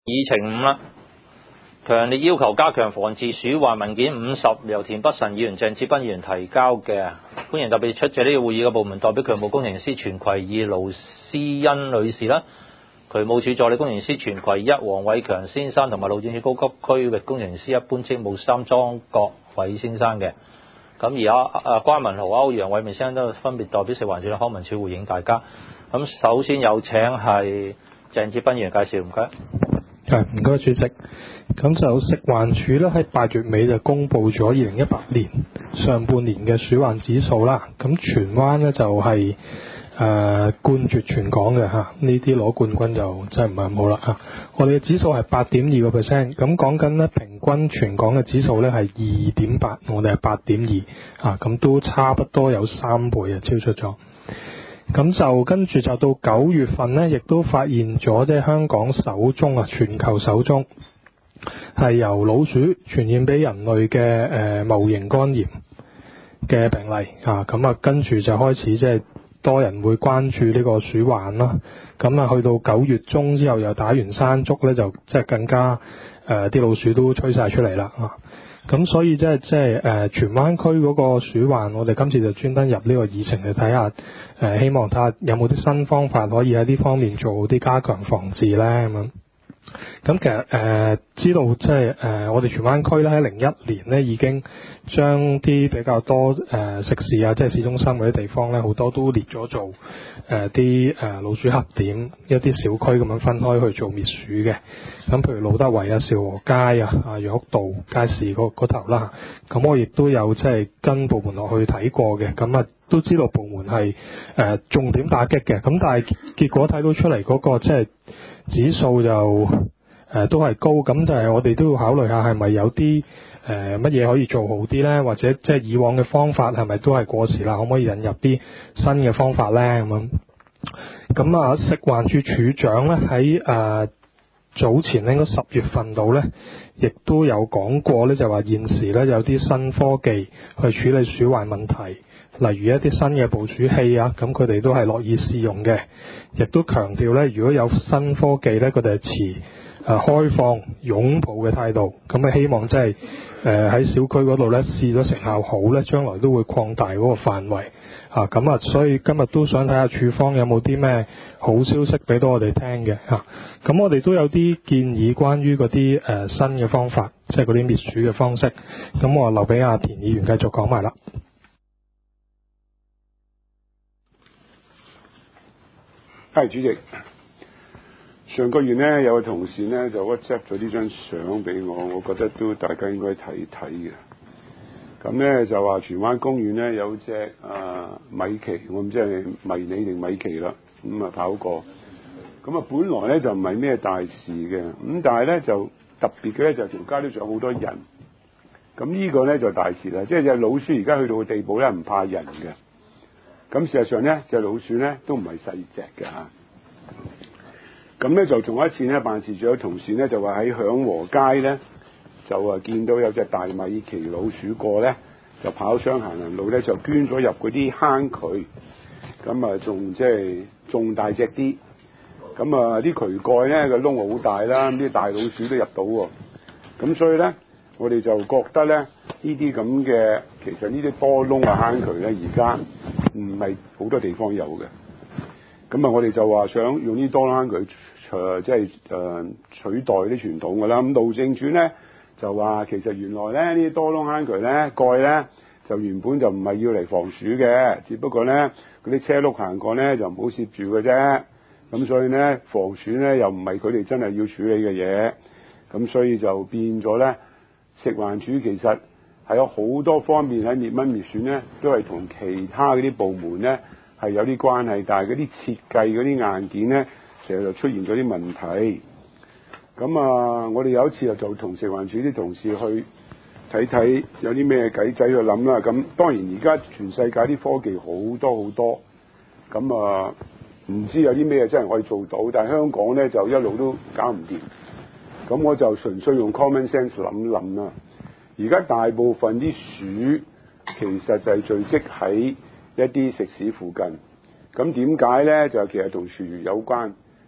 議程5啦，強烈要求加強防治鼠患文件50，由田北辰議員、鄭志斌議員提交嘅。歡迎特別出席呢個會議嘅部門代表，渠務工程師全葵2盧思欣女士啦，渠務署助理工程師全葵1黃偉強先生，同埋路政署高級區域工程師一般職務3莊國偉先生嘅。咁而關文豪、歐陽偉明先生都分別代表食環署同康文署回應大家。咁首先有請係鄭志斌議員介紹，唔該。 唔該，主席。咁就食環署咧喺8月尾就公布咗2018年上半年嘅鼠患指數啦。咁荃灣咧就係冠絕全港嘅嚇，呢啲攞冠軍就真係唔係咁好啦嚇。我哋嘅指數係8.2%，咁講緊咧平均全港嘅指數咧係2.8，我哋係8.2啊，咁都差不多有3倍啊，超出咗。咁就跟住就到9月份呢，亦都發現咗即係香港首宗啊，全球首宗係由老鼠傳染俾人類嘅戊型肝炎嘅病例啊。咁啊，跟住就開始即係多人會關注呢個鼠患啦。咁啊，去到9月中之後又打完山竹呢，就即係更加啲老鼠都吹晒出嚟啦啊。咁所以即係荃灣區嗰個鼠患，我哋今次就專登入呢個議程嚟睇下，希望睇下有冇啲新方法可以喺呢方面做啲加強防治咧咁樣。咁其實知道即係我哋荃灣區咧喺01年咧已經將啲比較多食肆啊，即係市中心嗰啲地方咧，好多都列咗做啲老鼠黑點，一啲小區咁樣分開去做滅鼠嘅。咁譬如路德圍啊、兆和街啊、楊屋道街市嗰頭啦。咁我亦都有即係跟部門落去睇過嘅。咁啊都知道部門係重點打擊嘅。咁但係結果睇到出嚟嗰個即係指數就都係高，咁就係我哋都要考慮下係咪有啲乜嘢可以做好啲呢？或者即係以往嘅方法係咪都係過時啦？可唔可以引入啲新嘅方法呢？咁啊，食環署署長呢喺早前應該10月份度呢，亦都有講過呢，就話現時呢有啲新科技去處理鼠患問題。例如一啲新嘅捕鼠器啊，咁佢哋都係樂意試用嘅，亦都強調咧，如果有新科技咧，佢哋係持開放擁抱嘅態度，咁啊希望即係喺小區嗰度咧試咗成效好咧，將來都會擴大嗰個範圍啊，咁啊，所以今日都想睇下署方有冇啲咩好消息俾到我哋聽嘅嚇。咁我哋都有啲建議關於嗰啲新嘅方法，即係嗰啲滅鼠嘅方式，咁我留俾阿田議員繼續講埋啦。 係主席，上個月呢，有個同事呢就 WhatsApp 咗呢張相俾我覺得都大家應該睇睇嘅。咁呢就話荃灣公園呢有隻米奇，我唔知係迷你定米奇啦，咁啊跑過。咁啊本來呢就唔係咩大事嘅，咁但係呢就特別嘅呢就條街都仲有好多人。咁呢個呢就大事啦，即係隻老鼠而家去到嘅地步呢唔怕人嘅。咁事實上呢隻老鼠呢都唔係細隻嘅嚇。咁呢就仲有一次呢，辦事處有同事呢就話喺享和街呢，就見到有隻大米奇老鼠過呢，就跑雙行人路呢，就捐咗入嗰啲坑渠，咁啊仲即係仲大隻啲。咁啊啲渠蓋呢個窿好大啦，啲大老鼠都入到喎。咁所以呢，我哋就覺得呢啲咁嘅其實呢啲多窿嘅坑渠呢，而家唔係好多地方有嘅。咁啊，我哋就話想用呢多窿坑渠即係取代啲傳統嘅啦。咁路政署呢，就話其實原來咧呢啲多窿坑渠呢，蓋呢，就原本就唔係要嚟防鼠嘅，只不過呢，嗰啲車轆行過呢，就唔好攝住嘅啫。咁所以呢，防鼠呢，又唔係佢哋真係要處理嘅嘢。咁所以就變咗呢，食環署其實係有好多方面喺滅蚊滅鼠呢，都係同其他嗰啲部門呢係有啲關係，但係嗰啲設計嗰啲硬件呢，成日就出現咗啲問題。咁啊，我哋有一次就同食環署啲同事去睇睇有啲咩計仔去諗啦。咁當然而家全世界啲科技好多好多，咁啊唔知有啲咩真係可以做到，但係香港呢，就一路都搞唔掂。咁我就純粹用 common sense 諗諗啦。而家大部分啲鼠其實就係聚集喺一啲食肆附近。咁點解呢？就其實同廚餘有關。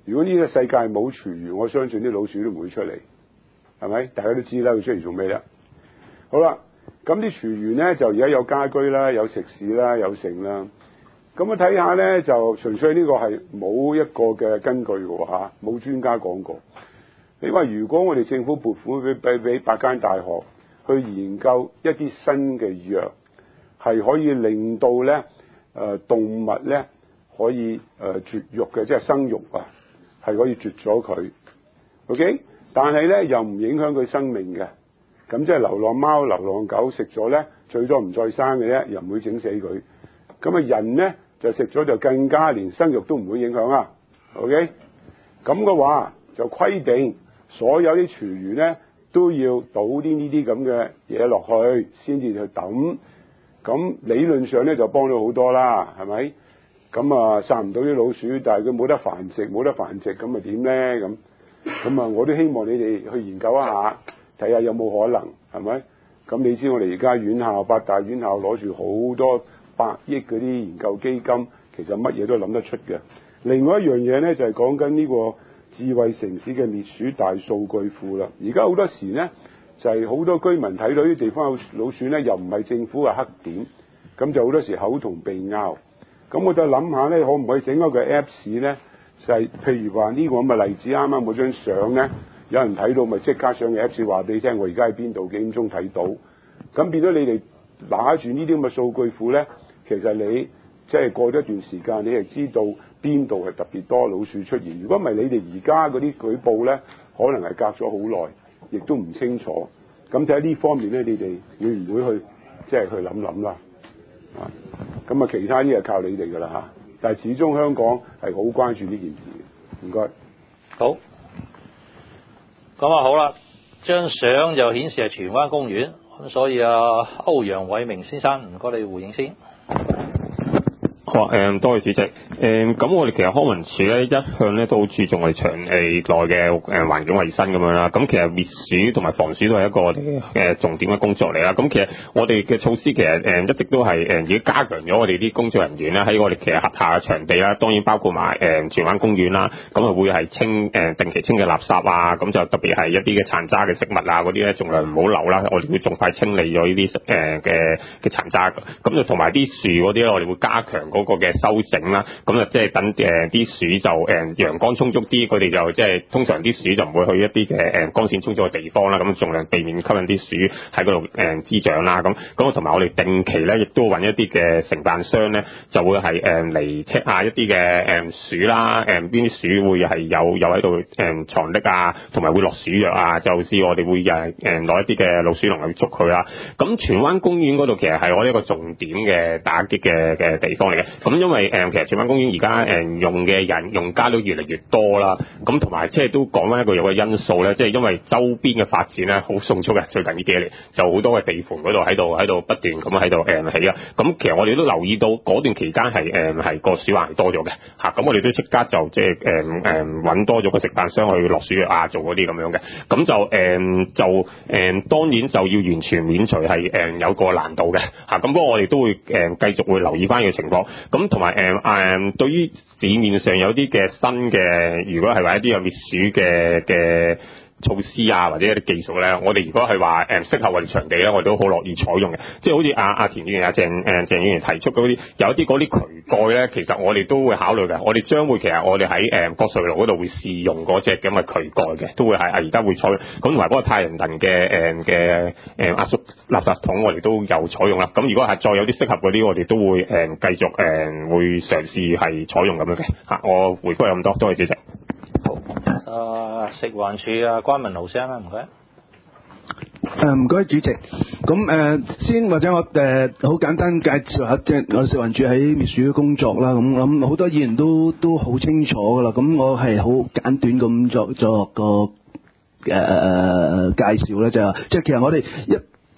如果呢個世界冇廚餘，我相信啲老鼠都唔會出嚟，係咪？大家都知啦，佢出嚟做咩咧？好啦，咁啲廚餘咧就而家有家居啦，有食肆啦，有剩啦。咁我睇下咧，就純粹呢個係冇一個嘅根據嘅嚇，冇專家講過。你話如果我哋政府撥款俾8間大學去研究一啲新嘅藥，係可以令到咧動物咧可以絕育嘅，即係生育啊，係可以絕咗佢。OK， 但係咧又唔影響佢生命嘅。咁即係流浪貓、流浪狗食咗咧，最多唔再生嘅啫，又唔會整死佢。咁啊人咧就食咗就更加連生育都唔會影響啊。OK， 咁嘅話就規定所有啲廚餘咧都要倒啲呢啲咁嘅嘢落去，先至去抌。咁理論上咧就幫到好多啦，係咪？咁啊殺唔到啲老鼠，但係佢冇得繁殖，咁啊點咧？咁啊我都希望你哋去研究一下，睇下有冇可能，係咪？咁你知我哋而家院校8大院校攞住好多100億嗰啲研究基金，其實乜嘢都諗得出嘅。另外一樣嘢咧就係講緊呢個智慧城市嘅滅鼠大數據庫啦。而家好多時咧就係好多居民睇到啲地方有老鼠咧，又唔係政府嘅黑點，咁就好多時口同鼻拗。咁我就諗下咧，可唔可以整一個 Apps 咧，就係譬如話呢個咁嘅例子，啱啱嗰張相咧，有人睇到咪即刻上嘅 Apps 話俾你聽，我而家喺邊度，幾點鐘睇到。咁變咗你哋拿住呢啲咁嘅數據庫咧，其實你即係過咗一段時間，你係知道邊度係特別多老鼠出現。如果唔係你哋而家嗰啲舉報咧，可能係隔咗好耐，亦都唔清楚。咁睇下呢方面咧，你哋會唔會去即係去諗諗啦？咁啊，其他啲係靠你哋噶啦嚇。但係始終香港係好關注呢件事嘅。唔該。 好。咁啊好啦，張相就顯示係荃灣公園，咁所以歐陽偉明先生唔該你回應先。 好多謝主席。咁我哋其實康文署咧一向咧都好注重我哋場地內嘅環境衛生咁樣啦。咁其實滅鼠同埋防鼠都係一個我哋嘅重點嘅工作嚟啦。咁其實我哋嘅措施其實一直都係已經加強咗我哋啲工作人員啦，喺我哋其實轄下嘅場地啦，當然包括埋荃灣公園啦。咁啊會係定期清嘅垃圾啊，咁就特別係一啲嘅殘渣嘅食物啊嗰啲咧，盡量唔好留啦。我哋會盡快清理咗呢啲嘅殘渣。咁就同埋啲樹嗰啲咧，我哋會加強嗰個嘅修整啦。咁啊即係等啲鼠就陽光充足啲，佢哋就即係通常啲鼠就唔會去一啲嘅光線充足嘅地方啦。咁盡量避免吸引啲鼠喺嗰度滋長啦。咁同埋我哋定期咧，亦都揾一啲嘅承辦商咧，就會係嚟 check 下一啲嘅鼠啦，邊啲鼠會係有喺度藏匿啊，同埋會落鼠藥啊，就試我哋會攞一啲嘅老鼠籠去捉佢啦。咁荃灣公園嗰度其實係我一個重點嘅打擊嘅地方嚟嘅。咁因為其實荃灣公園而家用嘅用家都越嚟越多啦。咁同埋即係都講翻一個有個因素咧，即係因為周邊嘅發展咧好迅速嘅，最近呢幾年就好多嘅地盤嗰度喺度不斷咁喺度起啊。咁其實我哋都留意到嗰段期間係個鼠患係多咗嘅嚇。咁我哋都即刻就即係揾多咗個承辦商去落鼠藥啊，做嗰啲咁樣嘅。咁就當然就要完全免除係有個難度嘅嚇。咁不過我哋都會繼續會留意翻嘅情況。咁同埋對於市面上有啲嘅新嘅，如果係話一啲有滅鼠嘅措施啊，或者一啲技術咧，我哋如果係話適合我哋場地咧，我哋都好樂意採用嘅。即係好似阿田議員、鄭議員提出嗰啲，有一啲嗰啲渠蓋咧，其實我哋都會考慮嘅。我哋將會其實我哋喺國瑞路嗰度會試用嗰隻咁嘅渠蓋嘅，都會係而家會採用。咁同埋嗰個太陽能嘅壓縮垃圾桶，我哋都有採用啦。咁如果係再有啲適合嗰啲，我哋都會繼續會嘗試係採用咁樣嘅嚇。我回覆有咁多，多謝主席。 好，食環署關文豪先啦，唔該。 唔該主席，咁先或者我好簡單介紹下即係我食環署喺滅鼠嘅工作啦。咁我諗好多議員都好清楚噶啦。咁我係好簡短咁作個介紹咧，即係其實我哋一般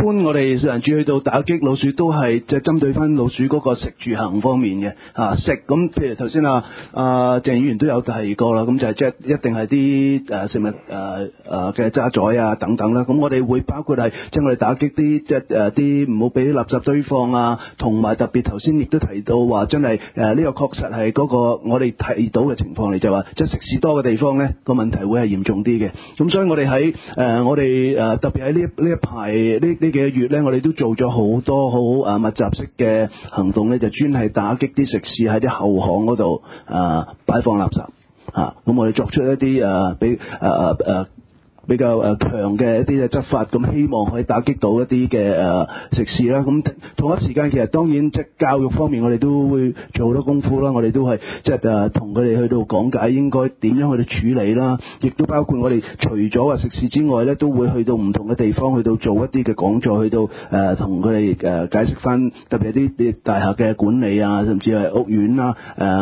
般我哋食環署去到打擊老鼠都係即係針對翻老鼠嗰個食住行方面嘅食咁，譬如頭先鄭議員都有提過啦，咁就係即係一定係啲食物嘅渣滓啊等等啦。咁我哋會包括係即係我哋打擊啲即係啲唔好俾垃圾堆放啊，同埋特別頭先亦都提到話真係呢個確實係嗰個我哋睇到嘅情況嚟，就話即係食肆多嘅地方咧個問題會係嚴重啲嘅。咁所以我哋喺我哋特別喺呢一排呢幾個月咧，我哋都做咗好多好密集式嘅行動咧，就專係打擊啲食肆喺啲後巷嗰度擺放垃圾咁我哋作出一啲比較強嘅一啲嘅執法，咁希望可以打擊到一啲嘅食肆啦。咁同一時間其實當然即係教育方面，我哋都會做好多功夫啦。我哋都係即係同佢哋去到講解應該點樣去到處理啦。亦都包括我哋除咗話食肆之外咧，都會去到唔同嘅地方去到做一啲嘅講座，去到同佢哋解釋翻，特別係啲大廈嘅管理啊，甚至係屋苑啦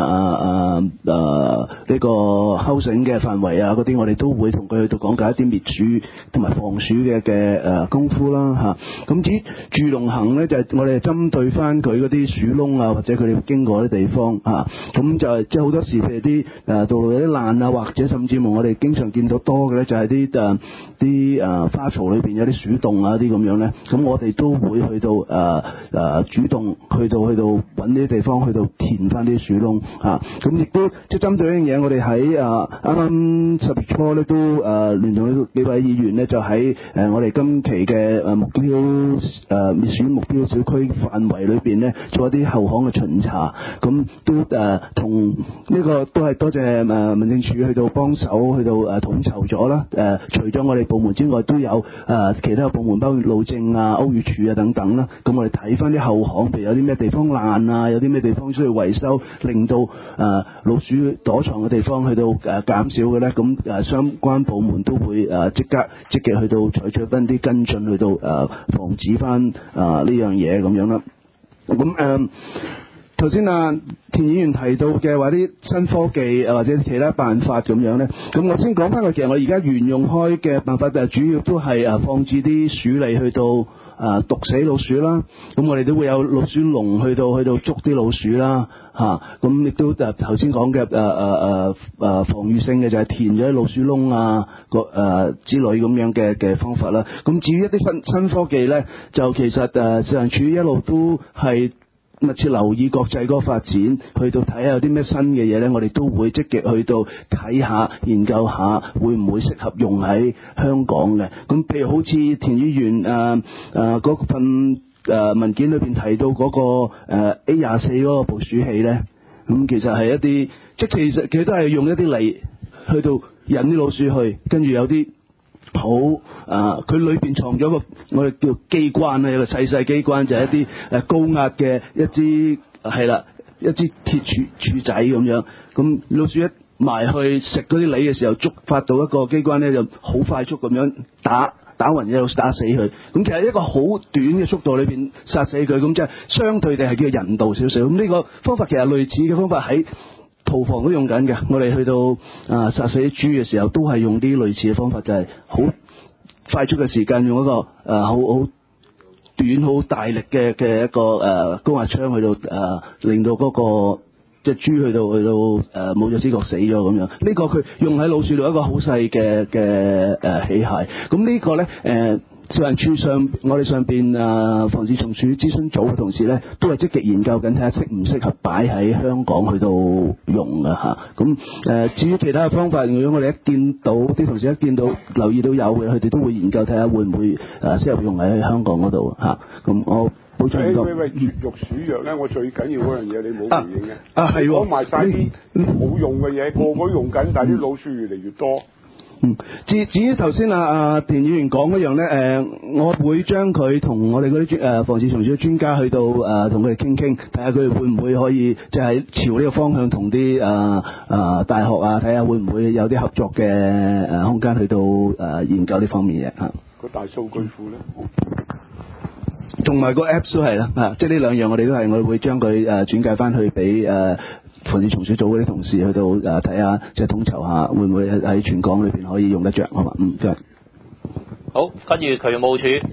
呢個 housing 嘅範圍啊嗰啲，我哋都會同佢去到講解一啲滅鼠同埋防鼠嘅功夫啦咁至於住農行咧，就係我哋針對翻佢嗰啲鼠窿啊，或者佢哋經過啲地方咁就係即係好多時譬如啲道路有啲爛啊，或者甚至乎我哋經常見到多嘅咧，就係啲花槽裏邊有啲鼠洞啊啲咁樣咧，咁我哋都會去到主動去到揾啲地方去到填翻啲鼠窿咁亦都即係針對一樣嘢，我哋喺啱啱10月初咧都聯同呢幾位議員咧，就喺我哋今期嘅目標滅鼠目標小區範圍裏邊咧，做一啲後巷嘅巡查，咁都同呢個都係多謝民政處去到幫手去到統籌咗啦。除咗我哋部門之外，都有其他部門，包括路政啊、屋宇署啊等等啦。咁我哋睇翻啲後巷，譬如有啲咩地方爛啊，有啲咩地方需要維修，令到老鼠躲藏嘅地方去到減少嘅咧，咁相關部門都會積極去到採取翻啲跟進，去到防止翻呢樣嘢咁樣啦。咁頭先田議員提到嘅話啲新科技或者其他辦法咁樣咧，咁我先講翻其實我而家沿用開嘅辦法就主要都係放置啲鼠餌去到毒死老鼠啦。咁我哋都會有老鼠籠去到捉啲老鼠啦咁亦都頭先講嘅防禦性嘅就係填咗啲老鼠窿之類咁樣嘅方法啦。咁至於一啲新科技咧，就其實食環署一路都係密切留意國際嗰個發展，去到睇下有啲咩新嘅嘢咧，我哋都會積極去到睇下、研究下，會唔會適合用喺香港嘅。咁譬如好似田議員嗰份文件裏邊提到嗰個A24嗰個捕鼠器咧，咁其實係一啲即係其實都係用一啲嚟去到引啲老鼠去，跟住有啲好佢裏邊藏咗個我哋叫機關有個細機關，就係一啲高壓嘅一支鐵柱仔咁樣，咁老鼠一埋去食嗰啲梨嘅時候，觸發到一個機關咧，就好快速咁樣打暈一路打死佢。咁其實一個好短嘅速度裏邊殺死佢，咁即係相對地係叫人道少少。咁呢個方法其實類似嘅方法喺屠房都用緊嘅。我哋去到殺死啲豬嘅時候，都係用啲類似嘅方法，就係好快速嘅時間，用一個好短好大力嘅一個高壓槍去到令到嗰個隻豬去到冇咗知覺死咗咁樣。呢個佢用喺老鼠度一個好細嘅器械。咁呢個咧食環署上我哋上邊防治蟲鼠諮詢組嘅同事咧，都係積極研究緊，睇下適唔適合擺喺香港去到用嘅嚇。咁至於其他嘅方法，如果我哋一見到啲同事一見到留意到有嘅，佢哋都會研究睇下會唔會適合用喺香港嗰度嚇。咁我補充唔多。 絕育鼠藥咧，我最緊要嗰樣嘢你冇回應嘅。 係喎。 講埋晒啲冇用嘅嘢，個個用緊，但係啲老鼠越嚟越多。 至於頭先田議員講嗰樣咧，我會將佢同我哋嗰啲防治蟲鼠嘅專家去到同佢哋傾，睇下佢哋會唔會可以即係朝呢個方向同啲大學睇下會唔會有啲合作嘅空間去到研究呢方面嘅個大數據庫咧， 同埋個 Apps 都係啦即係呢兩樣我哋我會將佢轉介翻去俾防治蟲鼠組嗰啲同事去到睇下，即係統籌下會唔會喺全港裏邊可以用得着，好嘛？ 好，跟住渠務署。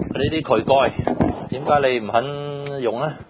啲渠蓋點解你唔肯用咧？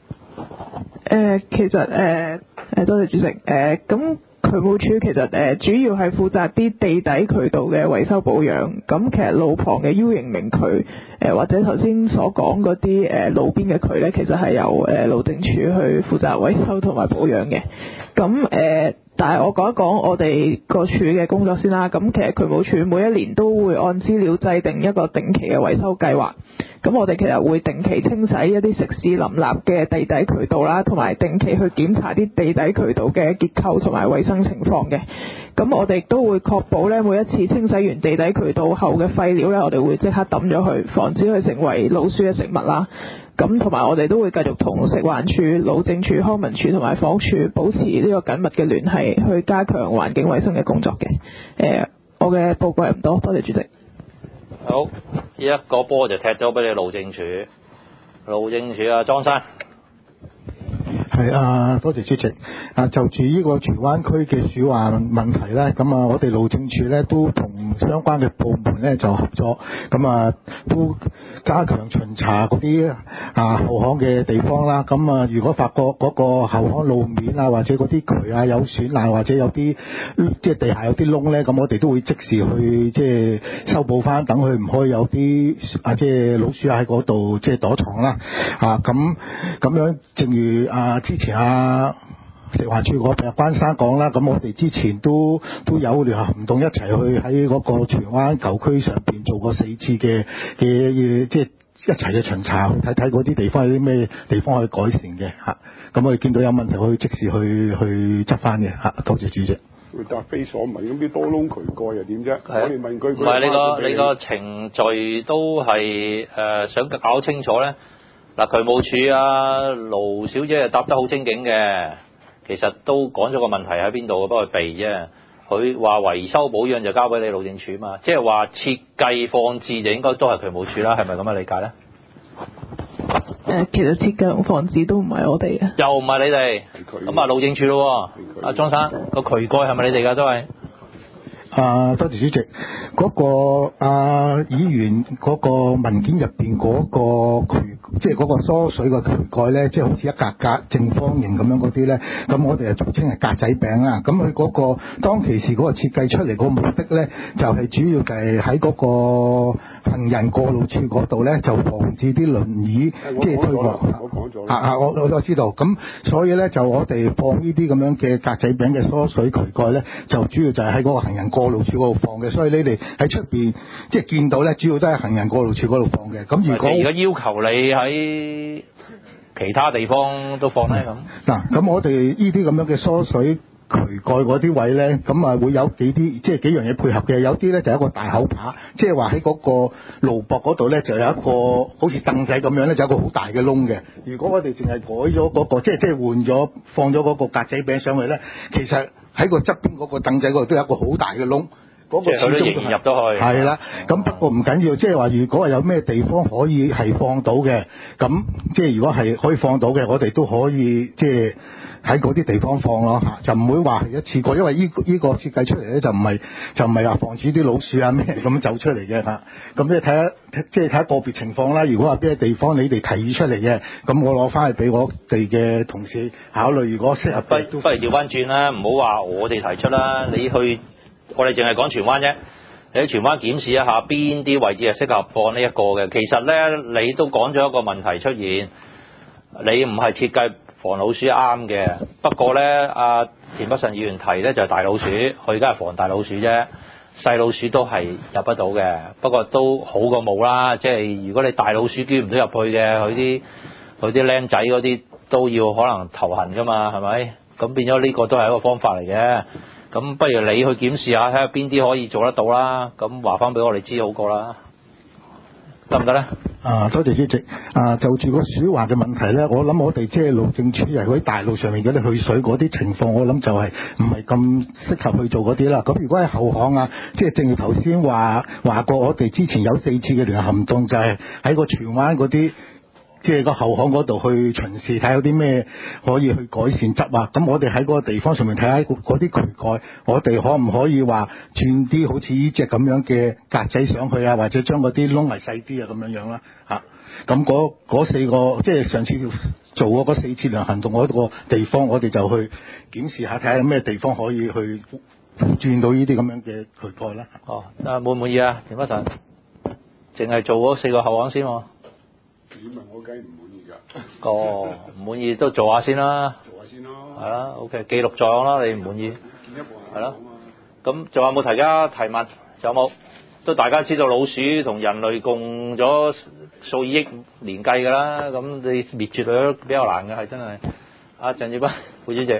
其實多謝主席。咁渠務署其實主要係負責啲地底渠道嘅維修保養。咁其實路旁嘅 U 型明渠或者頭先所講嗰啲路邊嘅渠咧，其實係由路政署去負責維修同埋保養嘅。咁但係我講一講我哋個署嘅工作先啦。咁其實渠務署每一年都會按資料制定一個定期嘅維修計劃。咁我哋其實會定期清洗一啲食肆林立嘅地底渠道啦，同埋定期去檢查啲地底渠道嘅結構同埋衛生情況嘅。咁我哋都會確保咧，每一次清洗完地底渠道後嘅廢料咧，我哋會即刻抌咗佢，防止佢成為老鼠嘅食物啦。咁同埋我哋都會繼續同食環署、路政署、康文署同埋房屋署保持呢個緊密嘅聯繫，去加強環境衛生嘅工作嘅。我嘅報告係唔多，多謝主席。 好，一個波就踢咗俾你路政署。路政署啊，莊生。 係啊，多謝主席。就住呢個荃灣區嘅鼠患問題咧，咁我哋路政署咧都同相關嘅部門咧就合作，咁都加強巡查嗰啲後巷嘅地方啦。咁如果發覺嗰個後巷路面或者嗰啲渠有損爛，或者有啲即係地下有啲窿咧，咁我哋都會即時去即係修補翻，等佢唔可以有啲即係老鼠喺嗰度即係躲藏啦。咁樣，正如之前食環署嗰邊關生講啦，咁我哋之前都有聯合行動一齊去喺嗰個荃灣舊區上邊做過4次嘅即係一齊嘅巡查，睇睇嗰啲地方有啲咩地方可以改善嘅咁我哋見到有問題可以即時去執翻嘅多謝主席。 答非所問，咁啲多窿渠蓋又點啫？我哋問佢， 唔係你個程序都係想搞清楚咧。嗱，渠務署盧小姐答得好精警嘅，其實都講咗個問題喺邊度，幫佢避啫。佢話維修保養就交俾你路政署嘛，即係話設計放置就應該都係渠務署啦，係咪咁嘅理解咧？ 其實設計同放置都唔係我哋嘅， 又唔係你哋，咁路政署咯。阿莊生，個渠蓋係咪你哋㗎都係？ 多謝主席。嗰個議員嗰個文件入邊嗰個渠，即係嗰個疏水嘅渠蓋咧，即係好似一格格正方形咁樣嗰啲咧，咁我哋俗稱係格仔餅啦。咁佢嗰個當其時嗰個設計出嚟個目的咧，就係主要就係喺嗰個行人過路處嗰度咧，就防止啲輪椅即係推落。 我講咗啦。 我知道。咁所以咧，就我哋放呢啲咁樣嘅格仔餅嘅疏水渠蓋咧，就主要就係喺嗰個行人過路處嗰度放嘅。所以你哋喺出邊即係見到咧，主要都係行人過路處嗰度放嘅。咁如果而家要求你喺其他地方都放咧咁。 咁我哋呢啲咁樣嘅疏水渠蓋嗰啲位咧，咁會有幾樣嘢配合嘅。有啲咧就係一個大口扒，即係話喺嗰個路膊嗰度咧就有一個好似凳仔咁樣咧，就有一個好大嘅窿嘅。如果我哋淨係改咗嗰個，即係換咗放咗嗰個格仔餅上去咧，其實喺個側邊嗰個凳仔嗰度都有一個好大嘅窿。嗰個始終都入到去。 係啦，咁不過唔緊要，即係話如果有咩地方可以係放到嘅，咁即係如果係可以放到嘅，我哋都可以即係喺嗰啲地方放咯就唔會話係一次過，因為呢個設計出嚟咧就唔係話防止啲老鼠咩咁走出嚟嘅咁即係睇下個別情況啦。如果話邊個地方你哋提議出嚟嘅，咁我攞翻去俾我哋嘅同事考慮。如果適合，不如調翻轉啦，唔好話我哋提出啦，你去。我哋淨係講荃灣啫，你喺荃灣檢視一下邊啲位置係適合放呢一個嘅。其實咧，你都講咗一個問題出現，你唔係設計防老鼠啱嘅。不過咧，田北辰議員提咧就係大老鼠，佢而家係防大老鼠啫，細老鼠都係入得到嘅。不過都好過冇啦，即係如果你大老鼠捐唔到入去嘅，佢啲僆仔嗰啲都要可能頭痕噶嘛，係咪？咁變咗呢個都係一個方法嚟嘅。咁不如你去檢視下，睇下邊啲可以做得到啦。咁話翻俾我哋知好過啦，得唔得咧？ 多謝主席。就住個鼠患嘅問題咧，我諗我哋即係路政署喺啲大路上面嗰啲去水嗰啲情況，我諗就係唔係咁適合去做嗰啲啦。咁如果係後巷即係正如頭先話過，我哋之前有4次嘅聯合行動，就係喺個荃灣嗰啲即係個後巷嗰度去巡視，睇下有啲咩可以去改善執啊。咁我哋喺嗰個地方上面睇下嗰啲渠蓋，我哋可唔可以話轉啲好似呢隻咁樣嘅格仔上去啊，或者將嗰啲窿係細啲啊咁樣啦嚇。咁嗰4個即係上次做嗰4次量行動嗰個地方，我哋就去檢視下，睇下有咩地方可以去轉到呢啲咁樣嘅渠蓋啦。 哦，滿唔滿意啊？田北辰，淨係做嗰4個後巷先喎。 你問我梗係唔滿意㗎。 哦，唔滿意都做下先啦。 做下先咯。 係啦 ，OK， 記錄在案啦。你唔滿意？ 見一步係咯。咁仲有冇大家提問？仲有冇？都大家知道老鼠同人類共咗數以億年計㗎啦。咁你滅絕佢都比較難嘅，係真係。阿鄭志斌副主席。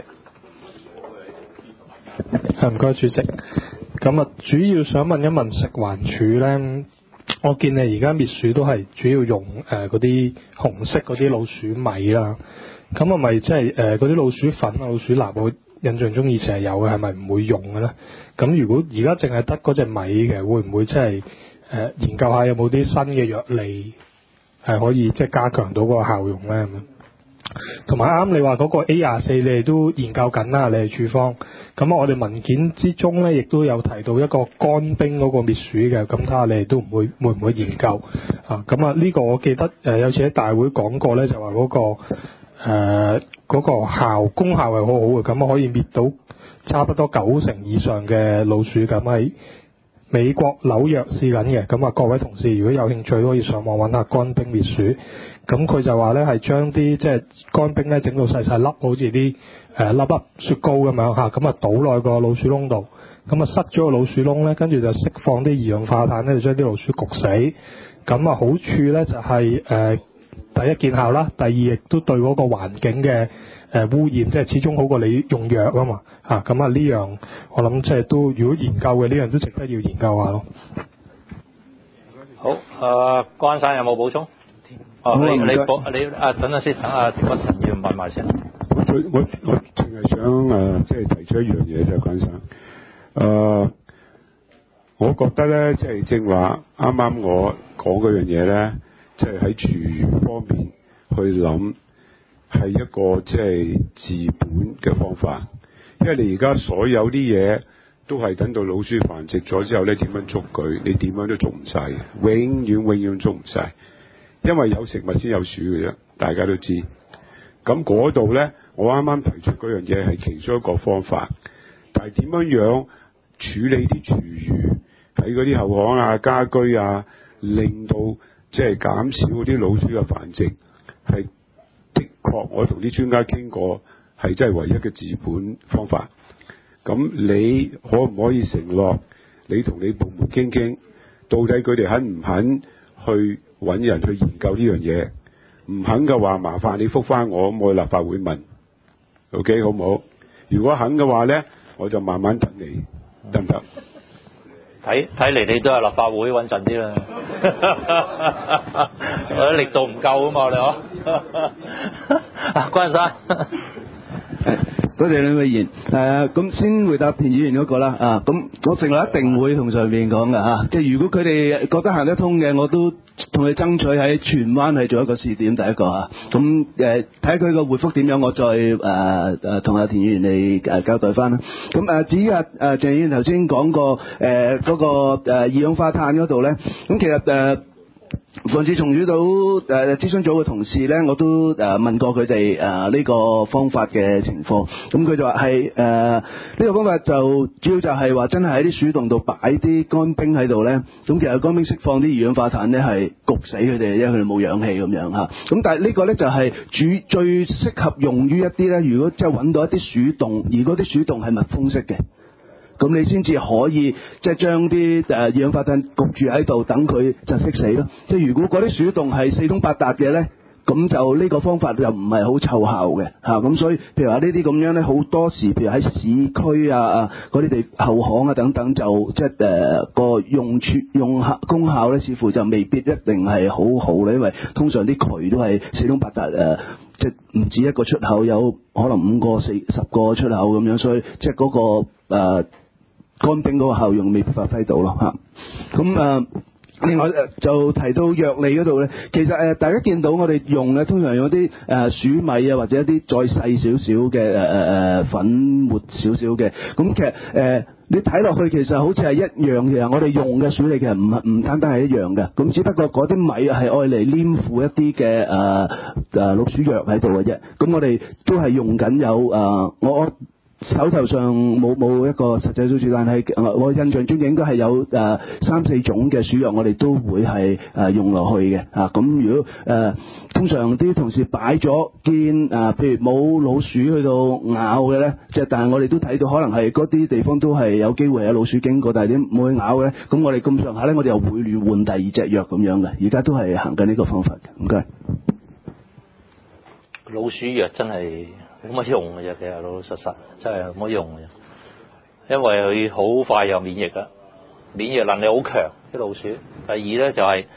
唔該，主席。咁啊，主要想問一問食環署咧，我見你而家滅鼠都係主要用嗰啲紅色嗰啲老鼠米啦。咁係咪即係嗰啲老鼠粉啊、老鼠蠟？我印象中以前係有嘅，係咪唔會用嘅咧？咁如果而家淨係得嗰隻米嘅，會唔會即係研究下有冇啲新嘅藥嚟係可以即係加強到嗰個效用咧？咁樣。同埋啱你話嗰個 A24，你哋都研究緊啦，你哋處方。咁我哋文件之中咧，亦都有提到一個乾冰嗰個滅鼠嘅，咁睇下你哋都會唔會研究啊？咁啊，呢個我記得有次喺大會講過咧，就話嗰個功效係好好嘅，咁可以滅到差不多90%以上嘅老鼠。咁喺美國紐約試緊嘅，咁啊各位同事如果有興趣都可以上網揾下乾冰滅鼠。咁佢就話咧係將啲即係乾冰咧整到細細粒，好似啲粒雪糕咁樣嚇，咁啊倒落個老鼠窿度，咁啊塞咗個老鼠窿咧，跟住就釋放啲二氧化碳咧，就將啲老鼠焗死。咁啊好處咧就係第一見效啦，第二亦都對嗰個環境嘅污染，即係始終好過你用藥啊嘛嚇。咁啊呢樣我諗即係都如果研究嘅呢樣都值得要研究下咯。 好，關生有冇補充？你等陣先，等阿田北辰要問埋先。 我淨係想即係提出一樣嘢就係關生。我覺得咧，即係正話啱啱我講嗰樣嘢咧，即係喺廚餘方面去諗係一個即係治本嘅方法，因為你而家所有啲嘢都係等到老鼠繁殖咗之後咧，點樣捉佢？你點樣都捉唔晒，永遠捉唔晒。因為有食物先有鼠嘅啫，大家都知。咁嗰度呢，我啱啱提出嗰樣嘢係其中一個方法，但係點樣處理啲廚餘喺嗰啲後巷啊、家居啊，令到即係減少嗰啲老鼠嘅繁殖，係的確我同啲專家傾過，係真係唯一嘅治本方法。咁你可唔可以承諾，你同你部門傾傾，到底佢哋肯唔肯去揾人去研究呢樣嘢？唔肯嘅話，麻煩你覆返我，咁我去立法會問 ，OK 好唔好？如果肯嘅話呢，我就慢慢等你，得唔得？ 睇嚟你都係立法會穩陣啲啦，我力度唔夠啊嘛，你講關生。 多謝兩位議員。咁先回答田議員嗰個啦。咁我承諾一定會同上面講嘅即係如果佢哋覺得行得通嘅，我都同佢爭取喺荃灣係做一個試點，第一個咁睇佢個回覆點樣，我再同阿田議員你交代翻啦。咁至於鄭議員頭先講過嗰個二氧化碳嗰度咧，咁其實防治蟲魚島諮詢組嘅同事咧，我都問過佢哋呢個方法嘅情況，咁佢就話係呢個方法就主要就係話真係喺啲鼠洞度擺啲乾冰喺度咧，咁其實乾冰釋放啲二氧化碳咧係焗死佢哋，因為佢哋冇氧氣咁樣嚇。咁但係呢個咧就係最適合用於一啲咧，如果即係揾到一啲鼠洞，而嗰啲鼠洞係密封式嘅。咁你先至可以即係將啲二氧化碳焗住喺度，等佢窒息死咯。即係如果嗰啲鼠洞係四通八達嘅咧，咁就呢個方法就唔係好奏效嘅嚇。咁所以譬如話呢啲咁樣咧，好多時譬如喺市區嗰啲地後巷啊等等，就即係個用功效咧，似乎就未必一定係好好咧，因為通常啲渠都係四通八達即係唔止一個出口，有可能5個、10個出口咁樣，所以即係嗰個乾冰嗰個效用未必發揮到咯嚇。咁另外就提到藥理嗰度咧，其實大家見到我哋用咧，通常用啲黍米啊，或者一啲再細少少嘅粉末少少嘅，咁其實你睇落去其實好似係一樣嘅，我哋用嘅處理其實唔單單係一樣嘅，咁只不過嗰啲米係愛嚟黏附一啲嘅老鼠藥喺度嘅啫，咁我哋都係用緊有我手頭上冇一個實際數字，但係我印象中應該係有3-4種嘅鼠藥，我哋都會係用落去嘅咁如果通常啲同事擺咗見譬如冇老鼠去到咬嘅咧，即係但係我哋都睇到可能係嗰啲地方都係有機會有老鼠經過，但係點冇去咬嘅咧？咁我哋咁上下咧，我哋又會換第二隻藥咁樣嘅，而家都係行緊呢個方法嘅。唔該。 老鼠藥真係冇乜用嘅啫，其實老老實實真係冇乜用嘅，因為佢好快有免疫啦，免疫能力好強啲老鼠。第二咧就係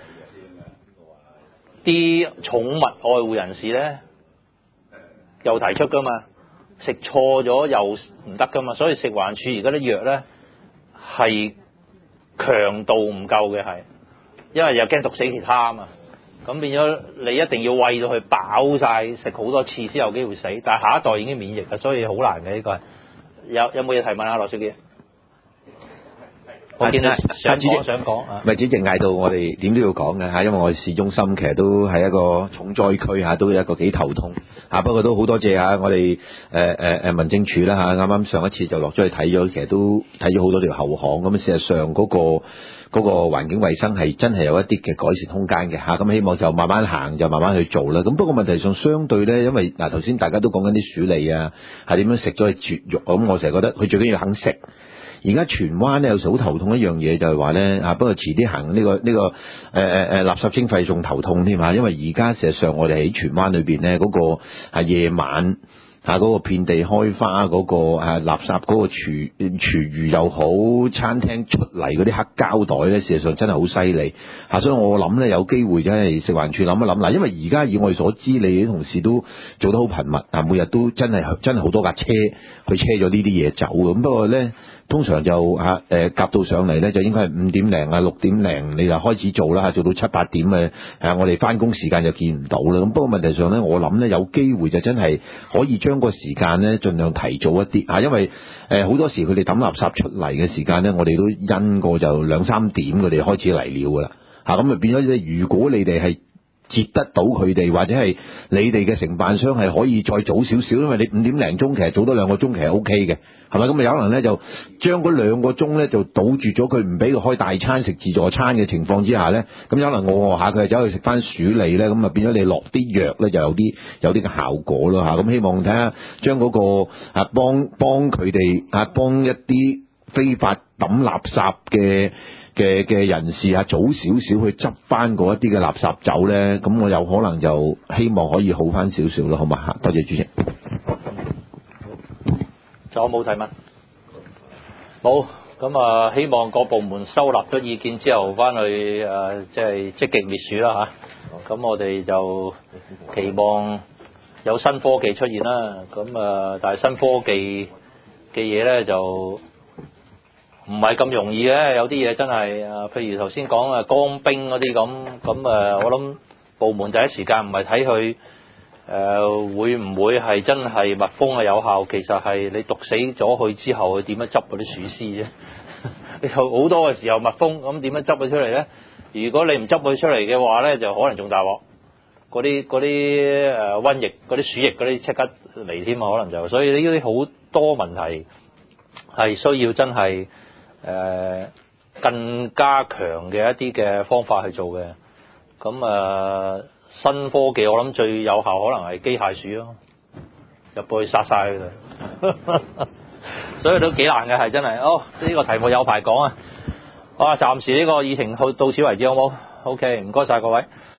啲寵物愛護人士咧又提出噶嘛，食錯咗又唔得噶嘛，所以食環署而家啲藥咧係強度唔夠嘅，係因為又驚毒死其他啊嘛。咁變咗你一定要餵到佢飽晒，食好多次先有機會死。但係下一代已經免疫啦，所以好難嘅呢個係。有冇嘢提問啊，羅小姐？我見啊，想講啊。 咪主席嗌到我哋點都要講嘅嚇，因為我哋市中心其實都係一個重災區嚇，都有一個幾頭痛嚇。不過都好多謝嚇我哋民政處啦嚇，啱啱上一次就落咗去睇咗，其實都睇咗好多條後巷咁。事實上嗰個環境衛生係真係有一啲嘅改善空間嘅嚇，咁希望就慢慢行，就慢慢去做啦。咁不過問題上相對咧，因為頭先大家都講緊啲鼠餌啊，係點樣食咗去絕育，咁我成日覺得佢最緊要肯食。而家荃灣咧有時好頭痛一樣嘢就係話咧不過遲啲行呢個垃圾徵費仲頭痛添嚇，因為而家事實上我哋喺荃灣裏邊咧嗰個夜晚嗰個遍地開花嗰個垃圾嗰個廚餘又好，餐廳出嚟嗰啲黑膠袋咧，事實上真係好犀利所以我諗咧有機會真係食環署諗一諗嗱，因為而家以我哋所知，你啲同事都做得好頻密每日都真係好多架車去車咗呢啲嘢走咁。不過咧通常就夾到上嚟咧，就應該係5點零6點零你就開始做啦，做到7、8點我哋翻工時間就見唔到啦。咁不過問題上咧，我諗咧有機會就真係可以將個時間咧盡量提早一啲因為好多時佢哋抌垃圾出嚟嘅時間咧，我哋都因過就2、3點佢哋開始嚟了噶啦咁變咗如果你哋係接得到佢哋，或者係你哋嘅承辦商係可以再早少少，因為你5點零鐘其實早多2個鐘其實 OK 嘅，係咪？咁有可能咧就將嗰2個鐘咧就堵住咗佢，唔俾佢開大餐食自助餐嘅情況之下咧，咁有可能餓下佢就走去食翻鼠脷咧，咁變咗你落啲藥咧就有啲嘅效果咯咁希望睇下將嗰個幫佢哋幫一啲非法抌垃圾嘅人士早少少去執翻嗰一啲嘅垃圾走咧，咁我有可能就希望可以好翻少少咯，好嘛？多謝主席。 仲有冇提問？冇。咁希望各部門收納咗意見之後，翻去即係積極滅鼠啦嚇。咁我哋就期望有新科技出現啦。咁但係新科技嘅嘢咧就唔係咁容易嘅，有啲嘢真係譬如頭先講乾冰嗰啲咁我諗部門第一時間唔係睇佢會唔會係真係密封係有效，其實係你毒死咗佢之後，佢點樣執嗰啲鼠屍啫？你好多嘅時候密封，咁點樣執佢出嚟咧？如果你唔執佢出嚟嘅話咧，就可能仲大鑊。嗰啲瘟疫、嗰啲鼠疫嗰啲即刻嚟添可能就，所以呢啲好多問題係需要真係更加強嘅一啲嘅方法去做嘅。咁新科技我諗最有效可能係機械鼠咯，入去殺晒佢哋，所以都幾難嘅係真係。呢個題目有排講啊！暫時呢個議程到此為止好冇？OK，唔該晒各位。